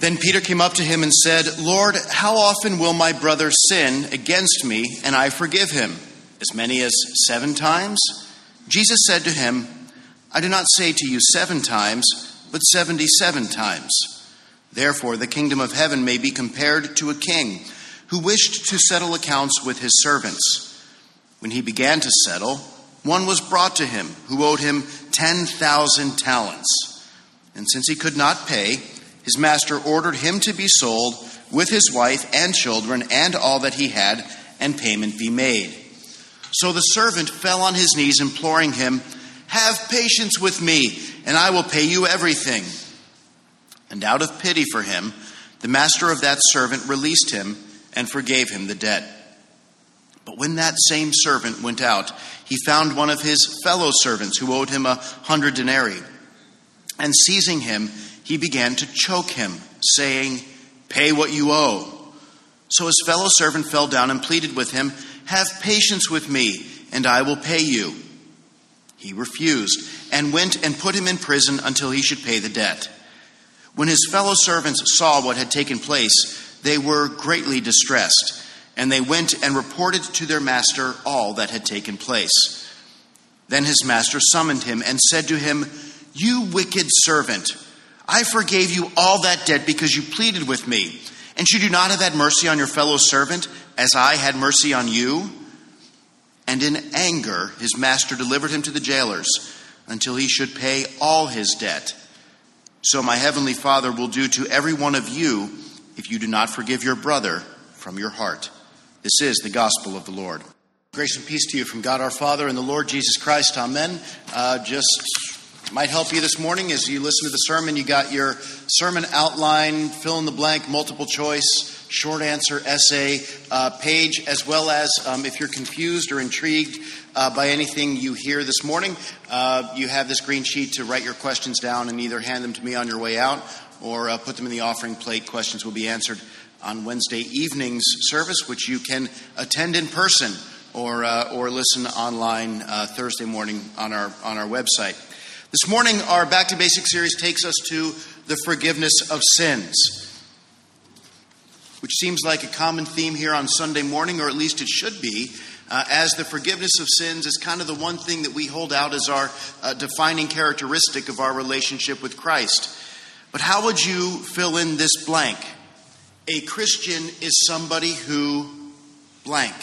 Then Peter came up to him and said, "Lord, how often will my brother sin against me and I forgive him? As many as 7 times?" Jesus said to him, "I do not say to you 7 times, but 77 times. Therefore the kingdom of heaven may be compared to a king who wished to settle accounts with his servants. When he began to settle, one was brought to him who owed him 10,000 talents. And since he could not pay, his master ordered him to be sold with his wife and children and all that he had, and payment be made. So the servant fell on his knees, imploring him, 'Have patience with me, and I will pay you everything.' And out of pity for him, the master of that servant released him and forgave him the debt. But when that same servant went out, he found one of his fellow servants who owed him 100 denarii. And seizing him, he began to choke him, saying, 'Pay what you owe.' So his fellow servant fell down and pleaded with him, 'Have patience with me, and I will pay you.' He refused, and went and put him in prison until he should pay the debt. When his fellow servants saw what had taken place, they were greatly distressed, and they went and reported to their master all that had taken place. Then his master summoned him and said to him, 'You wicked servant, I forgave you all that debt because you pleaded with me. And should you not have had mercy on your fellow servant, as I had mercy on you?' And in anger his master delivered him to the jailers until he should pay all his debt. So my heavenly Father will do to every one of you if you do not forgive your brother from your heart." This is the gospel of the Lord. Grace and peace to you from God our Father and the Lord Jesus Christ. Amen. Just might help you this morning as you listen to the sermon. You got your sermon outline, fill in the blank, multiple choice, short answer, essay page, as well as if you're confused or intrigued by anything you hear this morning, you have this green sheet to write your questions down and either hand them to me on your way out or put them in the offering plate. Questions will be answered on Wednesday evening's service, which you can attend in person or listen online Thursday morning on our website. This morning, our Back to Basics series takes us to the forgiveness of sins, which seems like a common theme here on Sunday morning, or at least it should be, as the forgiveness of sins is kind of the one thing that we hold out as our defining characteristic of our relationship with Christ. But how would you fill in this blank? A Christian is somebody who blank.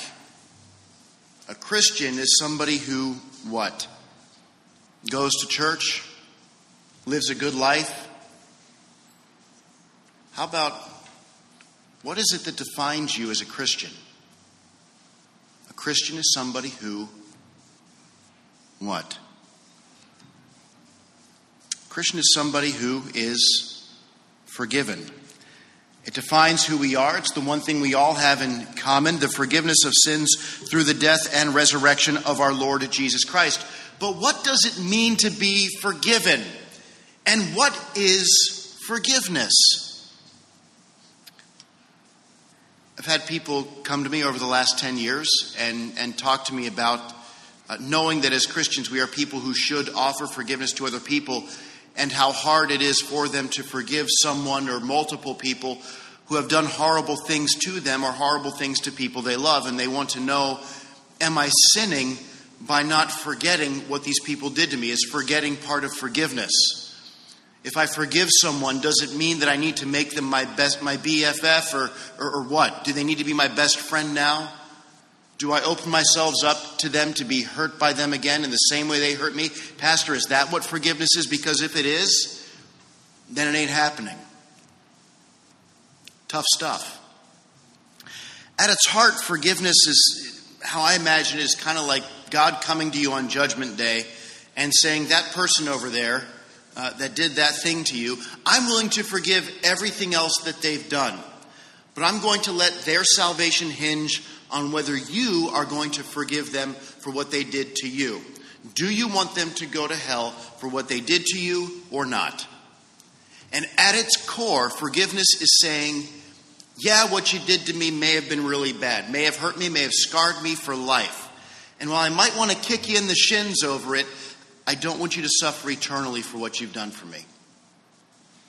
A Christian is somebody who what? Goes to church, lives a good life. How about, what is it that defines you as a Christian? A Christian is somebody who what? A Christian is somebody who is forgiven. It defines who we are. It's the one thing we all have in common, the forgiveness of sins through the death and resurrection of our Lord Jesus Christ. But what does it mean to be forgiven? And what is forgiveness? I've had people come to me over the last 10 years and talk to me about knowing that as Christians we are people who should offer forgiveness to other people, and how hard it is for them to forgive someone or multiple people who have done horrible things to them or horrible things to people they love. And they want to know, am I sinning by not forgetting what these people did to me? Is forgetting part of forgiveness? If I forgive someone, does it mean that I need to make them my BFF or what? Do they need to be my best friend now? Do I open myself up to them to be hurt by them again in the same way they hurt me? Pastor, is that what forgiveness is? Because if it is, then it ain't happening. Tough stuff. At its heart, forgiveness is, how I imagine it, is kind of like God coming to you on Judgment Day and saying, that person over there that did that thing to you, I'm willing to forgive everything else that they've done. But I'm going to let their salvation hinge on whether you are going to forgive them for what they did to you. Do you want them to go to hell for what they did to you or not? And at its core, forgiveness is saying, yeah, what you did to me may have been really bad, may have hurt me, may have scarred me for life. And while I might want to kick you in the shins over it, I don't want you to suffer eternally for what you've done for me.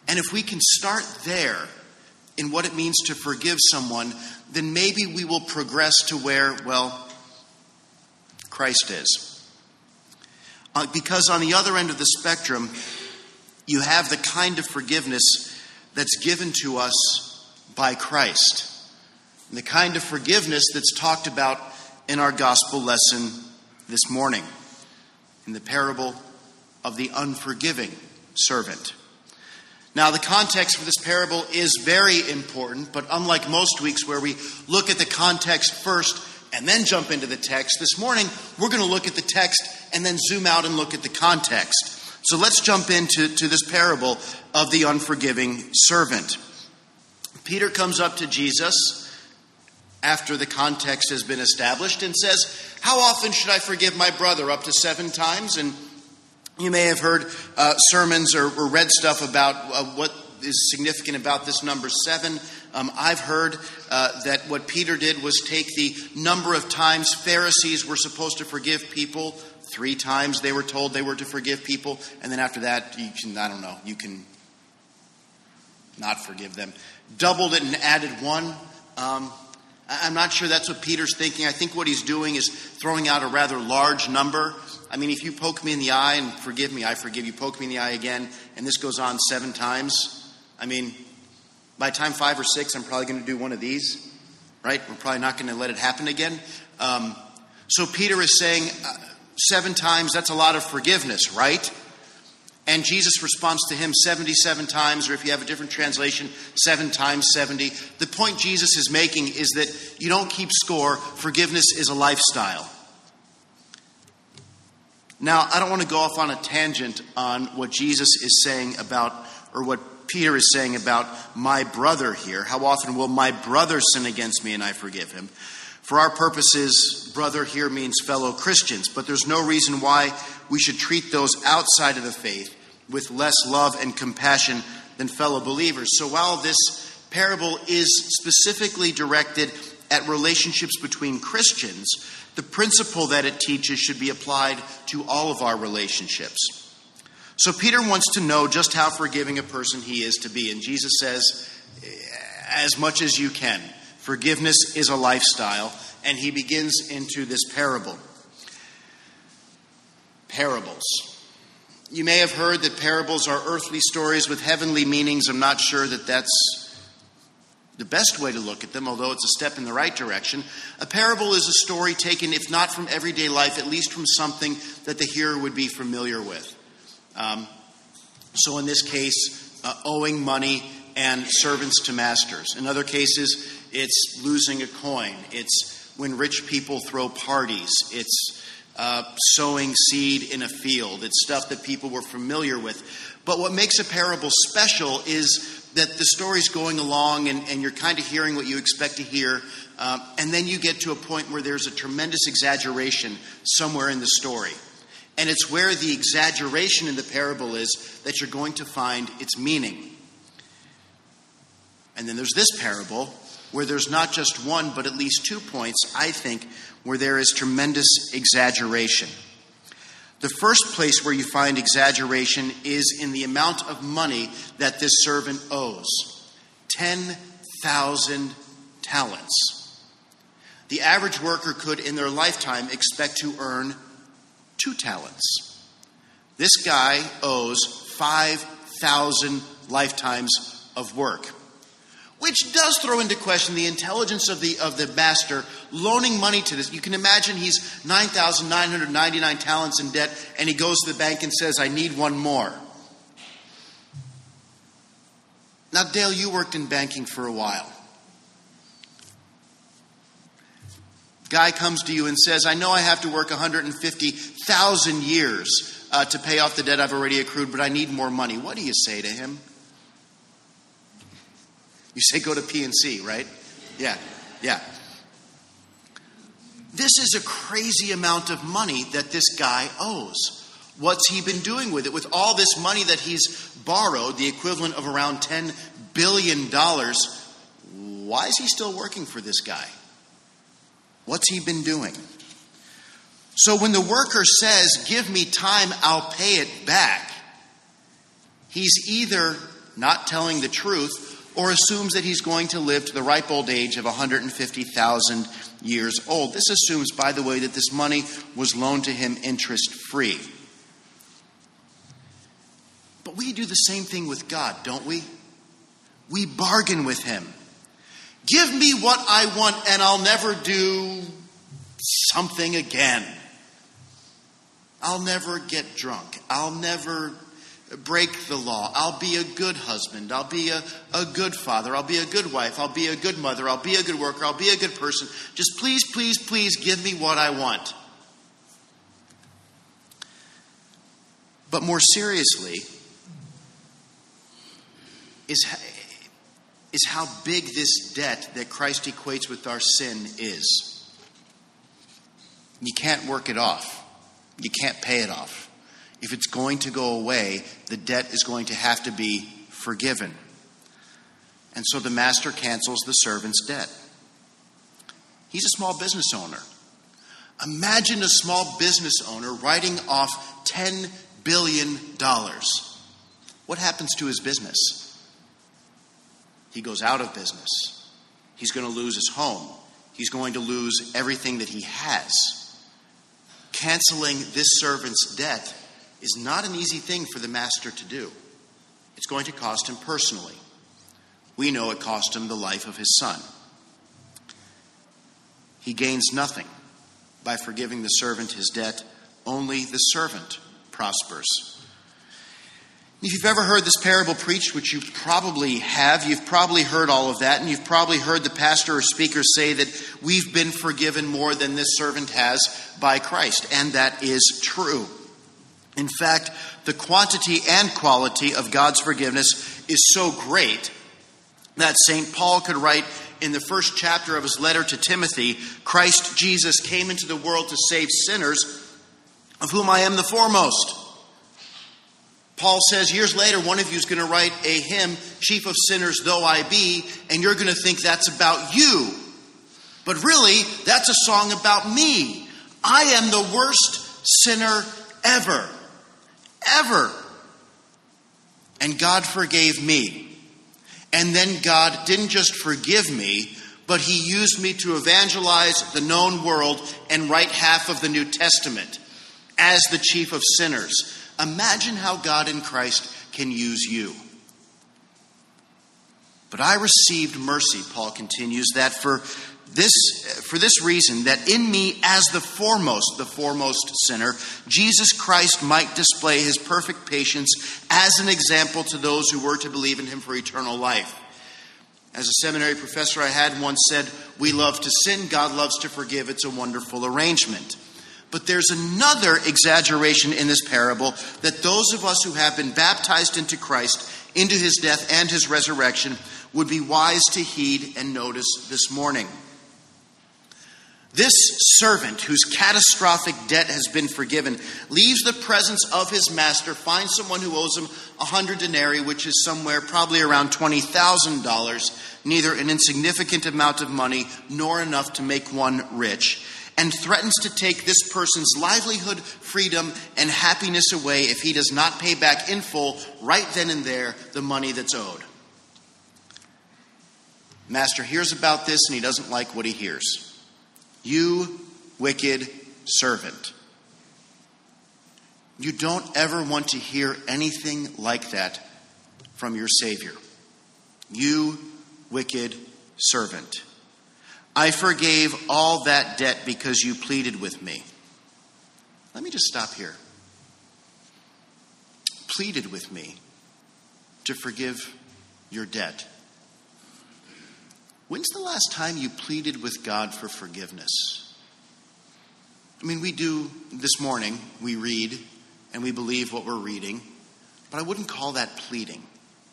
And if we can start there in what it means to forgive someone, then maybe we will progress to where, well, Christ is. Because on the other end of the spectrum, you have the kind of forgiveness that's given to us by Christ. And the kind of forgiveness that's talked about in our gospel lesson this morning, in the parable of the unforgiving servant. Now, the context for this parable is very important, but unlike most weeks where we look at the context first and then jump into the text, this morning we're going to look at the text and then zoom out and look at the context. So let's jump into this parable of the unforgiving servant. Peter comes up to Jesus after the context has been established and says, "How often should I forgive my brother? Up to 7 times?" And you may have heard sermons or read stuff about what is significant about this number 7. I've heard that what Peter did was take the number of times Pharisees were supposed to forgive people. 3 times they were told they were to forgive people. And then after that, you can not forgive them. Doubled it and added 1. I'm not sure that's what Peter's thinking. I think what he's doing is throwing out a rather large number. I mean, if you poke me in the eye and forgive me, I forgive you. Poke me in the eye again, and this goes on 7 times. I mean, by time 5 or 6, I'm probably going to do one of these, right? We're probably not going to let it happen again. So Peter is saying 7 times, that's a lot of forgiveness, right? And Jesus responds to him 77 times, or if you have a different translation, 7 times 70. The point Jesus is making is that you don't keep score. Forgiveness is a lifestyle. Now, I don't want to go off on a tangent on what Jesus is saying about, or what Peter is saying about my brother here. How often will my brother sin against me and I forgive him? For our purposes, brother here means fellow Christians, but there's no reason why we should treat those outside of the faith with less love and compassion than fellow believers. So while this parable is specifically directed at relationships between Christians, the principle that it teaches should be applied to all of our relationships. So Peter wants to know just how forgiving a person he is to be. And Jesus says, as much as you can. Forgiveness is a lifestyle. And he begins into this parable. Parables. You may have heard that parables are earthly stories with heavenly meanings. I'm not sure that that's the best way to look at them, although it's a step in the right direction. A parable is a story taken, if not from everyday life, at least from something that the hearer would be familiar with. So in this case, owing money and servants to masters. In other cases, it's losing a coin. It's when rich people throw parties. It's sowing seed in a field. It's stuff that people were familiar with. But what makes a parable special is that the story's going along and you're kind of hearing what you expect to hear. And then you get to a point where there's a tremendous exaggeration somewhere in the story. And it's where the exaggeration in the parable is that you're going to find its meaning. And then there's this parable where there's not just one, but at least 2 points, I think, where there is tremendous exaggeration. The first place where you find exaggeration is in the amount of money that this servant owes. 10,000 talents. The average worker could, in their lifetime, expect to earn 2 talents. This guy owes 5,000 lifetimes of work, which does throw into question the intelligence of the master loaning money to this. You can imagine he's 9,999 talents in debt, and he goes to the bank and says, "I need one more." Now, Dale, you worked in banking for a while. Guy comes to you and says, "I know I have to work 150,000 years to pay off the debt I've already accrued, but I need more money." What do you say to him? You say go to PNC, right? Yeah. This is a crazy amount of money that this guy owes. What's he been doing with it? With all this money that he's borrowed, the equivalent of around $10 billion, why is he still working for this guy? What's he been doing? So when the worker says, "Give me time, I'll pay it back," he's either not telling the truth, or assumes that he's going to live to the ripe old age of 150,000 years old. This assumes, by the way, that this money was loaned to him interest-free. But we do the same thing with God, don't we? We bargain with him. Give me what I want and I'll never do something again. I'll never get drunk. I'll never break the law. I'll be a good husband. I'll be a good father. I'll be a good wife. I'll be a good mother. I'll be a good worker. I'll be a good person. Just please, please, please give me what I want. But more seriously, is how big this debt that Christ equates with our sin is. You can't work it off. You can't pay it off. If it's going to go away, the debt is going to have to be forgiven. And so the master cancels the servant's debt. He's a small business owner. Imagine a small business owner writing off $10 billion. What happens to his business? He goes out of business. He's going to lose his home. He's going to lose everything that he has. Canceling this servant's debt is not an easy thing for the master to do. It's going to cost him personally. We know it cost him the life of his son. He gains nothing by forgiving the servant his debt. Only the servant prospers. If you've ever heard this parable preached, which you probably have, you've probably heard all of that, and you've probably heard the pastor or speaker say that we've been forgiven more than this servant has by Christ, and that is true. In fact, the quantity and quality of God's forgiveness is so great that St. Paul could write in the first chapter of his letter to Timothy, Christ Jesus came into the world to save sinners, of whom I am the foremost. Paul says years later, one of you is going to write a hymn, Chief of Sinners Though I Be, and you're going to think that's about you. But really, that's a song about me. I am the worst sinner ever. Ever. And God forgave me. And then God didn't just forgive me, but he used me to evangelize the known world and write half of the New Testament as the chief of sinners. Imagine how God in Christ can use you. But I received mercy, Paul continues, that for this reason, that in me as the foremost sinner, Jesus Christ might display his perfect patience as an example to those who were to believe in him for eternal life. As a seminary professor I had once said, we love to sin, God loves to forgive. It's a wonderful arrangement. But there's another exaggeration in this parable that those of us who have been baptized into Christ, into his death and his resurrection, would be wise to heed and notice this morning. This servant, whose catastrophic debt has been forgiven, leaves the presence of his master, finds someone who owes him 100 denarii, which is somewhere probably around $20,000, neither an insignificant amount of money nor enough to make one rich, and threatens to take this person's livelihood, freedom, and happiness away if he does not pay back in full, right then and there, the money that's owed. Master hears about this and he doesn't like what he hears. You wicked servant. You don't ever want to hear anything like that from your Savior. You wicked servant. I forgave all that debt because you pleaded with me. Let me just stop here. Pleaded with me to forgive your debt. When's the last time you pleaded with God for forgiveness? I mean, we do this morning, we read and we believe what we're reading, but I wouldn't call that pleading.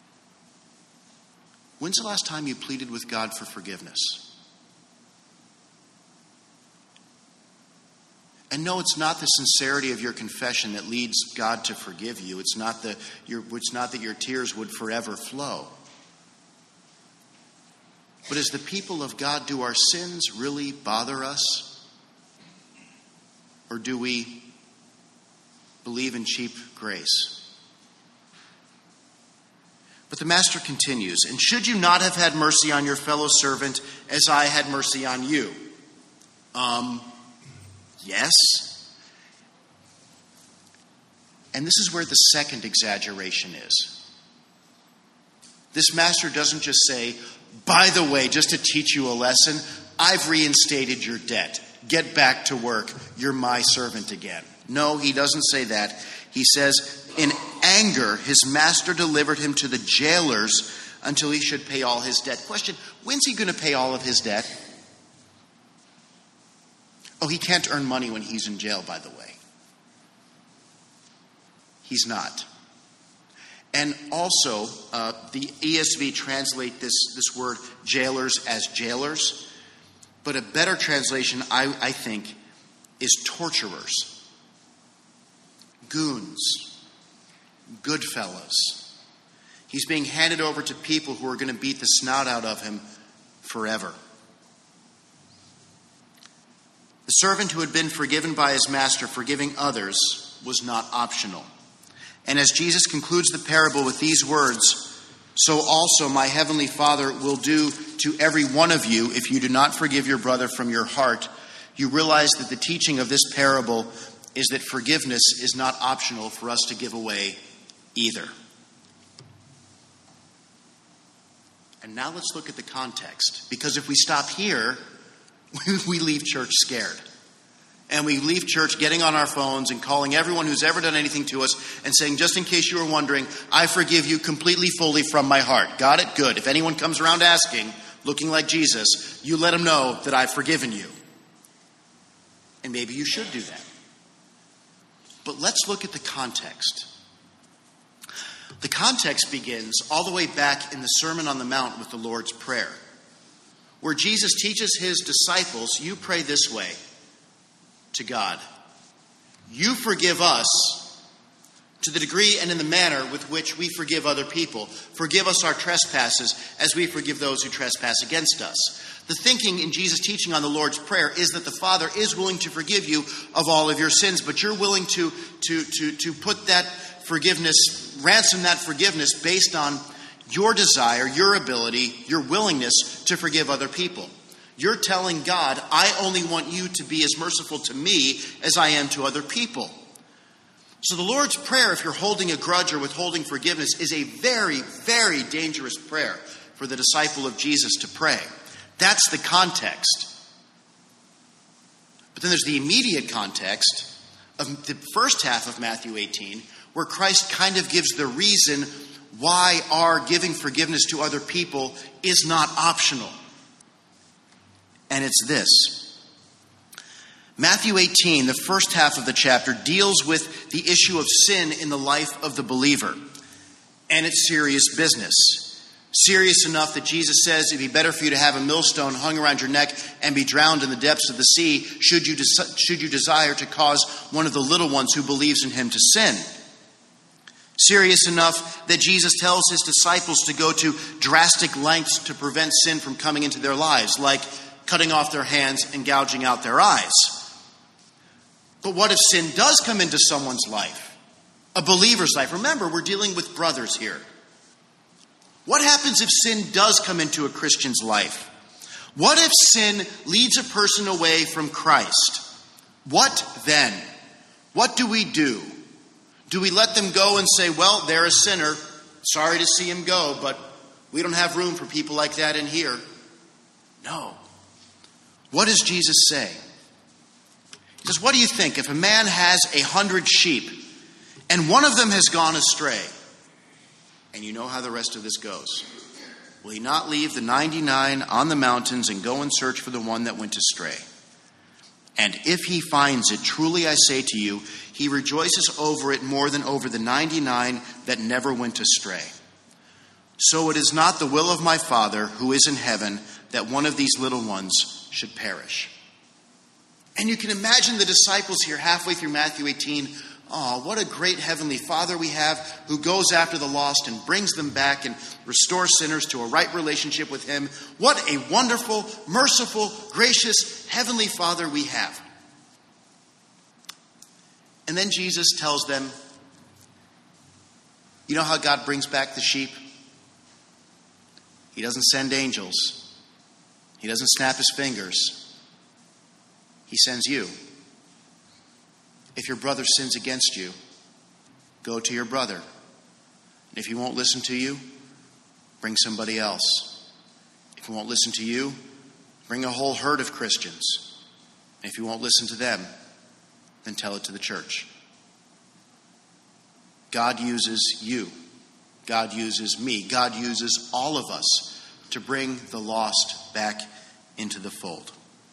When's the last time you pleaded with God for forgiveness? And no, it's not the sincerity of your confession that leads God to forgive you. It's not that your tears would forever flow. But as the people of God, do our sins really bother us? Or do we believe in cheap grace? But the master continues, and should you not have had mercy on your fellow servant as I had mercy on you? Yes. And this is where the second exaggeration is. This master doesn't just say, by the way, just to teach you a lesson, I've reinstated your debt. Get back to work. You're my servant again. No, he doesn't say that. He says, in anger, his master delivered him to the jailers until he should pay all his debt. Question, when's he going to pay all of his debt? Oh, he can't earn money when he's in jail, by the way. He's not. And also, the ESV translate this word jailers as jailers. But a better translation, I think, is torturers. Goons. Good fellows. He's being handed over to people who are going to beat the snout out of him forever. The servant who had been forgiven by his master, forgiving others, was not optional. And as Jesus concludes the parable with these words, so also my heavenly Father will do to every one of you if you do not forgive your brother from your heart, you realize that the teaching of this parable is that forgiveness is not optional for us to give away either. And now let's look at the context, because if we stop here, we leave church scared. And we leave church getting on our phones and calling everyone who's ever done anything to us and saying, just in case you were wondering, I forgive you completely, fully from my heart. Got it? Good. If anyone comes around asking, looking like Jesus, you let them know that I've forgiven you. And maybe you should do that. But let's look at the context. The context begins all the way back in the Sermon on the Mount with the Lord's Prayer, where Jesus teaches his disciples, you pray this way to God. You forgive us to the degree and in the manner with which we forgive other people. Forgive us our trespasses as we forgive those who trespass against us. The thinking in Jesus' teaching on the Lord's Prayer is that the Father is willing to forgive you of all of your sins, but you're willing to put that forgiveness, ransom that forgiveness based on your desire, your ability, your willingness to forgive other people. You're telling God, I only want you to be as merciful to me as I am to other people. So the Lord's Prayer, if you're holding a grudge or withholding forgiveness, is a very, very dangerous prayer for the disciple of Jesus to pray. That's the context. But then there's the immediate context of the first half of Matthew 18, where Christ kind of gives the reason why our giving forgiveness to other people is not optional. And it's this. Matthew 18, the first half of the chapter, deals with the issue of sin in the life of the believer. And it's serious business. Serious enough that Jesus says it'd be better for you to have a millstone hung around your neck and be drowned in the depths of the sea should you desire to cause one of the little ones who believes in him to sin. Serious enough that Jesus tells his disciples to go to drastic lengths to prevent sin from coming into their lives, like cutting off their hands and gouging out their eyes. But what if sin does come into someone's life? A believer's life. Remember, we're dealing with brothers here. What happens if sin does come into a Christian's life? What if sin leads a person away from Christ? What then? What do we do? Do we let them go and say, well, they're a sinner. Sorry to see him go, but we don't have room for people like that in here. No. What does Jesus say? He says, what do you think if a man has 100 sheep and one of them has gone astray? And you know how the rest of this goes. Will he not leave the 99 on the mountains and go and search for the one that went astray? And if he finds it, truly I say to you, he rejoices over it more than over the 99 that never went astray. So it is not the will of my Father who is in heaven that one of these little ones should perish. And you can imagine the disciples here halfway through Matthew 18. Oh, what a great heavenly Father we have who goes after the lost and brings them back and restores sinners to a right relationship with him. What a wonderful, merciful, gracious heavenly Father we have. And then Jesus tells them, you know how God brings back the sheep? He doesn't send angels. He doesn't snap his fingers. He sends you. If your brother sins against you, go to your brother. And if he won't listen to you, bring somebody else. If he won't listen to you, bring a whole herd of Christians. And if he won't listen to them, then tell it to the church. God uses you. God uses me. God uses all of us to bring the lost back into the fold.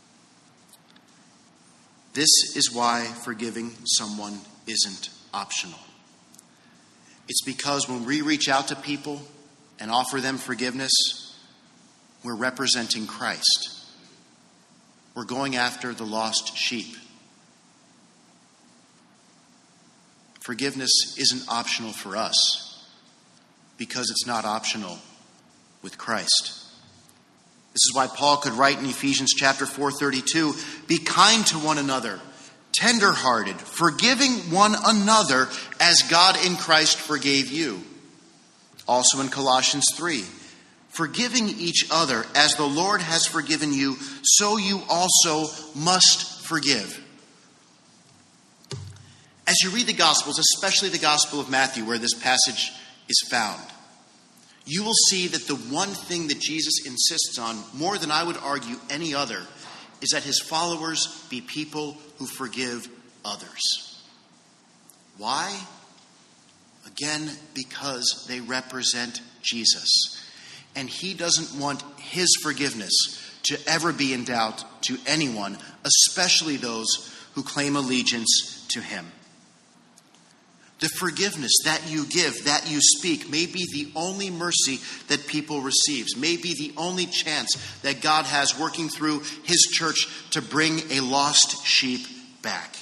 This is why forgiving someone isn't optional. It's because when we reach out to people and offer them forgiveness, we're representing Christ. We're going after the lost sheep. Forgiveness isn't optional for us because it's not optional with Christ. This is why Paul could write in Ephesians chapter 4:32, "Be kind to one another, tender-hearted, forgiving one another as God in Christ forgave you." Also in Colossians 3, "Forgiving each other as the Lord has forgiven you, so you also must forgive." As you read the Gospels, especially the Gospel of Matthew, where this passage is found, you will see that the one thing that Jesus insists on, more than I would argue any other, is that his followers be people who forgive others. Why? Again, because they represent Jesus. And he doesn't want his forgiveness to ever be in doubt to anyone, especially those who claim allegiance to him. The forgiveness that you give, that you speak, may be the only mercy that people receive, may be the only chance that God has working through his church to bring a lost sheep back.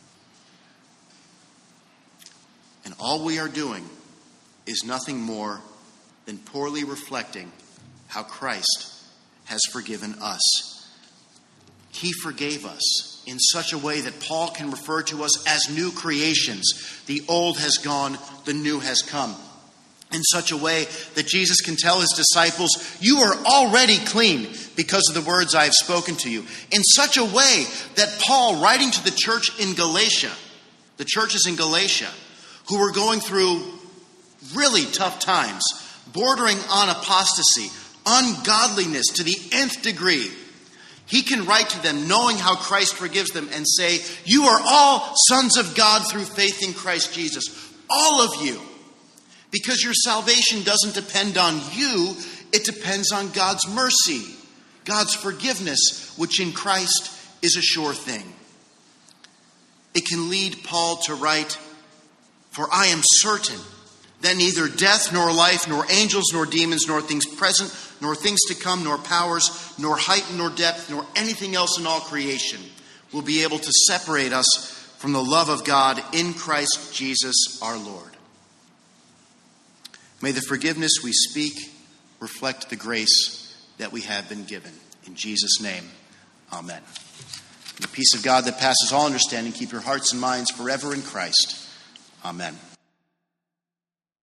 And all we are doing is nothing more than poorly reflecting how Christ has forgiven us. He forgave us in such a way that Paul can refer to us as new creations. The old has gone, the new has come. In such a way that Jesus can tell his disciples, "You are already clean because of the words I have spoken to you." In such a way that Paul, writing to the church in Galatia, the churches in Galatia, who were going through really tough times, bordering on apostasy, ungodliness to the nth degree, he can write to them knowing how Christ forgives them and say, "You are all sons of God through faith in Christ Jesus." All of you. Because your salvation doesn't depend on you, it depends on God's mercy, God's forgiveness, which in Christ is a sure thing. It can lead Paul to write, "For I am certain that neither death nor life, nor angels nor demons, nor things present, nor things to come, nor powers, nor height nor depth, nor anything else in all creation will be able to separate us from the love of God in Christ Jesus our Lord." May the forgiveness we speak reflect the grace that we have been given. In Jesus' name, amen. The peace of God that passes all understanding, keep your hearts and minds forever in Christ. Amen.